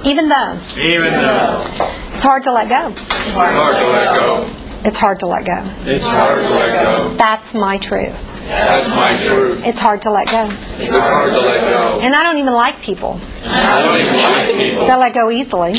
Even though it's hard to let go. It's hard to let go. It's hard to let go. It's hard to let go. That's my truth. That's my truth. It's hard to let go. It's hard to let go. And I don't even like people I don't even like people. that let go easily.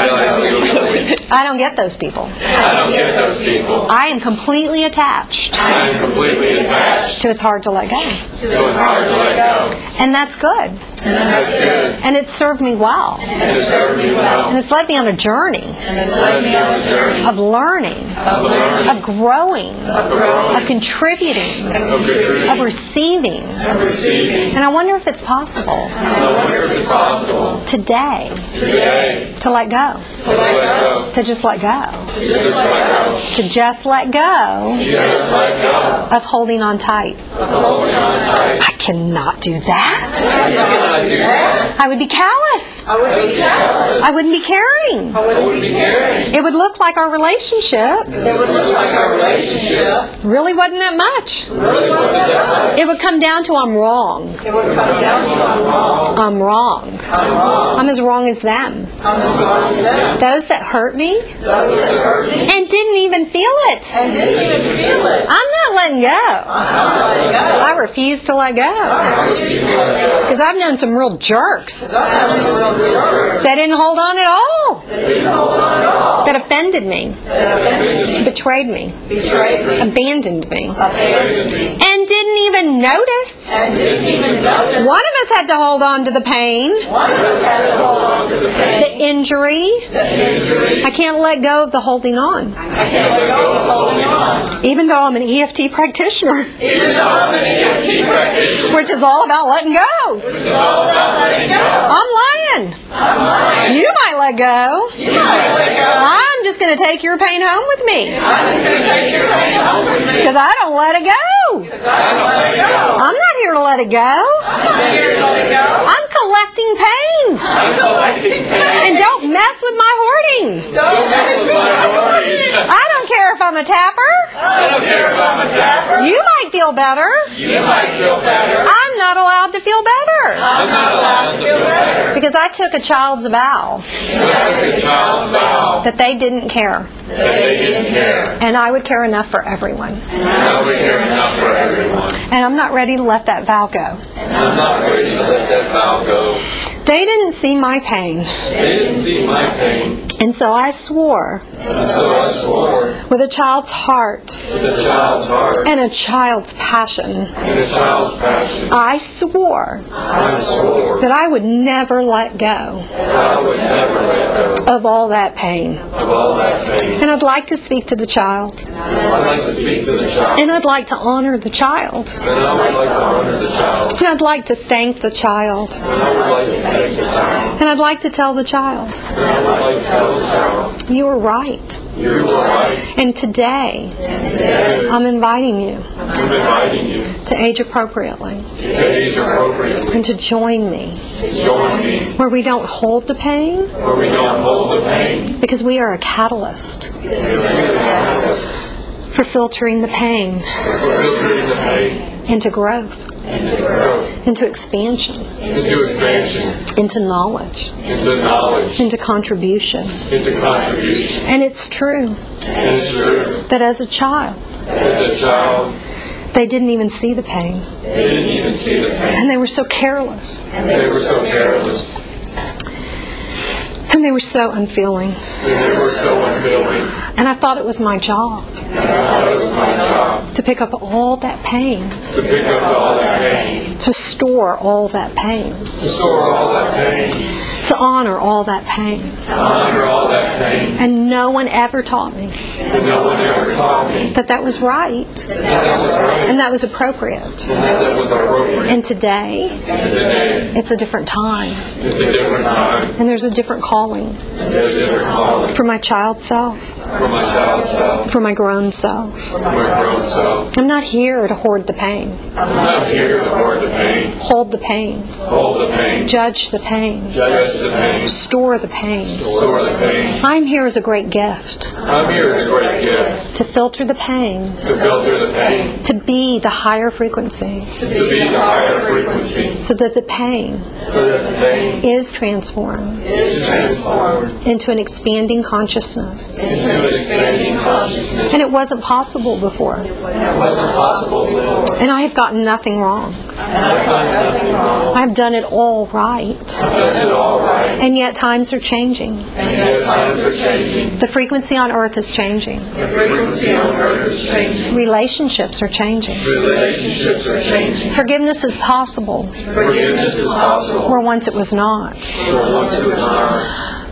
I don't get those people. I don't get those people. I am completely attached I am completely attached. to it's hard to let go. So it's hard to let go. And that's good. And that's good. And it's served me well. And it served me well. And it's led me on a journey And it's led me on a journey of learning, of learning, of growing, of growing, of contributing, of contributing, of receiving. of receiving. And I wonder if it's possible And I wonder if it's possible today today to let go, to let go. to just let go, To just let go. to just let go Just let go. of holding on tight. Of holding on tight. I cannot do that. I cannot do that. I would be callous. I would be careless. I wouldn't be caring. I wouldn't be caring. It would look like our relationship It would look like our relationship really wasn't that much. really wasn't that much. It would come down to I'm wrong. It would come down to I'm wrong. I'm wrong. I'm wrong. I'm as wrong as them. I'm as wrong as them. Those that hurt me Those that hurt me and didn't even feel it. and didn't even feel it. I'm not letting go. I'm letting go. I refuse to let go. I refuse to let go. Because I've known some real jerks I have some real jerks that didn't hold on at all. that didn't hold on at all. That offended me. That offended me, Betrayed me. betrayed me, Abandoned me. abandoned me, And didn't even notice. and didn't even notice. One of us had to hold on to the pain, One of us has to hold on to the the pain, injury. the injury. I can't let go of the holding on. I can't let go of holding on. Even though I'm an EFT practitioner, Even though I'm an EFT practitioner, which is all about letting go. which is all about letting go. I'm lying. I'm lying. You might let go. You might let go. I'm just going to take your pain home with me. I'm just going to take your pain home with me. Because I don't let it go. Because I don't let it go. I'm not here to let it go. I'm not here to let it go. I'm collecting pain. I'm collecting pain. And don't mess with my hoarding. Don't mess with my hoarding. I don't care if I'm a tapper. I don't care if I'm a tapper. You might feel better. You might feel better. I'm not allowed to feel better. I'm not allowed to feel better. Because I took a child's vow That's a child's vow that they didn't care. that they didn't care. And I would care enough for everyone. And I would care enough for everyone. And I'm not ready to let that vow go. And I'm not ready to let that vow go. They didn't see my pain. They didn't see my pain. And so I swore And so I swore with a child's heart with a child's heart and a child's passion. and a child's passion. I swore I swore that I would never let go that I would never let go of all that pain. of all that pain. And I'd like to speak to the child. I'd like to speak to the child. And I'd like to honor the child. And I would like to honor the child. And I'd like to thank the child. And I would like to thank the child. And I'd like to tell the child, And I would like to tell the child, you were right. you were right. And today, Today, I'm inviting you I'm inviting you to age appropriately to age appropriately. and to join me To join me where we don't hold the pain where we don't hold the pain. because we are a catalyst for filtering the pain We're filtering the pain into growth, into growth, into expansion, into expansion, into knowledge, into knowledge, into contribution. into contribution. And it's true And it's true that as a child, as a child, they didn't even see the pain. they didn't even see the pain. And they were so careless. They were so careless. And they were so unfeeling. And they were so unfeeling. And I thought it was my job And I thought it was my job to pick up all that pain, to pick up all that pain, to store all that pain, to store all that pain, to honor all that pain. to honor all that pain. And no one ever taught me And no one ever taught me that that was right that that was right and that was appropriate. and that that was appropriate. And today, And today, it's a different time. it's a different time. And there's a different calling There's a different calling for my child self. for my child self, for my grown self. for my grown self. I'm not here to hoard the pain, I'm not here to hoard the pain, hold the pain, hold the pain, judge the pain, judge the pain, store the pain. store the pain. I'm here as a great gift I'm here as a great gift to filter the pain, to filter the pain, to be the higher frequency, to be the higher frequency, so that the pain so that the pain is transformed is transformed into an expanding consciousness. into an expanding consciousness. And it wasn't possible before. It wasn't possible before. And I have gotten nothing wrong. I've done nothing wrong. I've done it all right. I've done it all right. And yet times are changing. And yet times are changing. The frequency on earth is changing. The frequency on earth is changing. Relationships are changing. Relationships are changing. Forgiveness is possible Forgiveness is possible. where once it was not. For once it was not.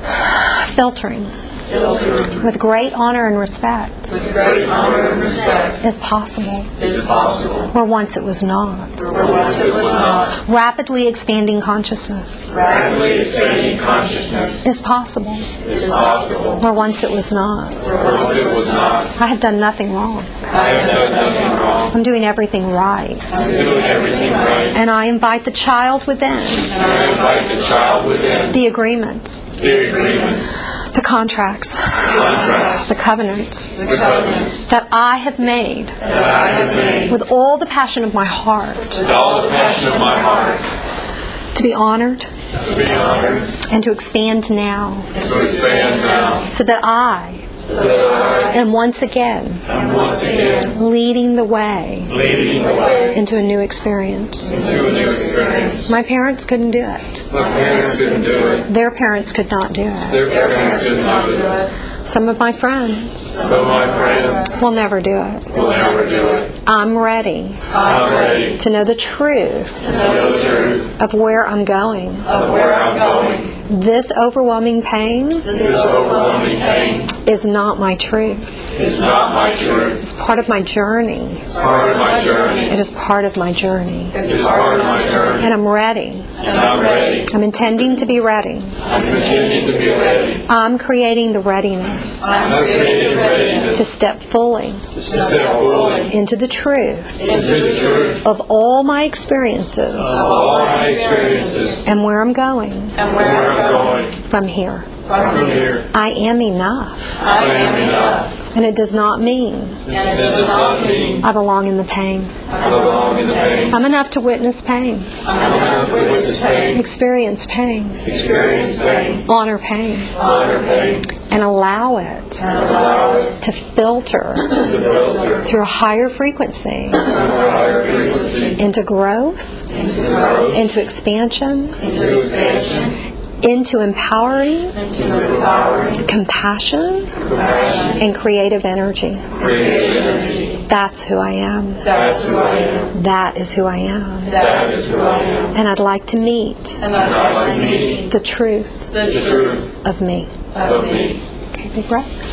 Filtering Filtered with great honor and respect with great honor and respect is possible is possible. where once it was not. For once it was not. Rapidly expanding consciousness Rapidly expanding consciousness is possible is possible. where once it was not. For once it was not. I have done nothing wrong. I have done nothing wrong. I'm doing everything right. I'm doing everything right. And I invite the child within, I invite the child within, the agreements, the agreements, the contracts, contracts, the covenants the covenants that I have made that I have made with all the passion of my heart with all the passion of my heart to be honored to be honored, and to expand now, to expand now, so that I so that I am once again am once again leading the way leading the way into a new experience. into a new experience. My parents couldn't do it. My parents couldn't do it. Their parents could not do it. Their parents could not do it. Some of my friends So my friends will never do it. will never do it. I'm ready I'm ready to know the truth to know the truth of where I'm going. of where I'm going. This overwhelming pain This overwhelming pain is not my truth. is not my truth. It's part of my journey. It's part of my journey. It is part of my journey. It is part of my journey. And I'm ready. And I'm ready. I'm intending to be ready. I'm continuing to be ready. I'm creating the readiness I'm creating readiness to step fully to step fully into the truth into the truth of all my experiences of all my experiences and where I'm going and where I'm going from here. from here. I am enough. I am enough. And it does not mean And it does not mean I belong in the pain. I belong in the pain. I'm enough to witness pain, I'm enough to witness pain, experience pain, experience pain, honor pain, honor pain, and allow it and allow it to filter to filter through a higher frequency through a higher frequency into growth, into growth, into expansion, into expansion, into empowering, into empowering, compassion, compassion, and creative energy. creative energy. That's who I am. That's who I am. That is who I am. That is who I am. And I'd like to meet And I'd like to meet the truth the truth of me. of me. Okay, big breath.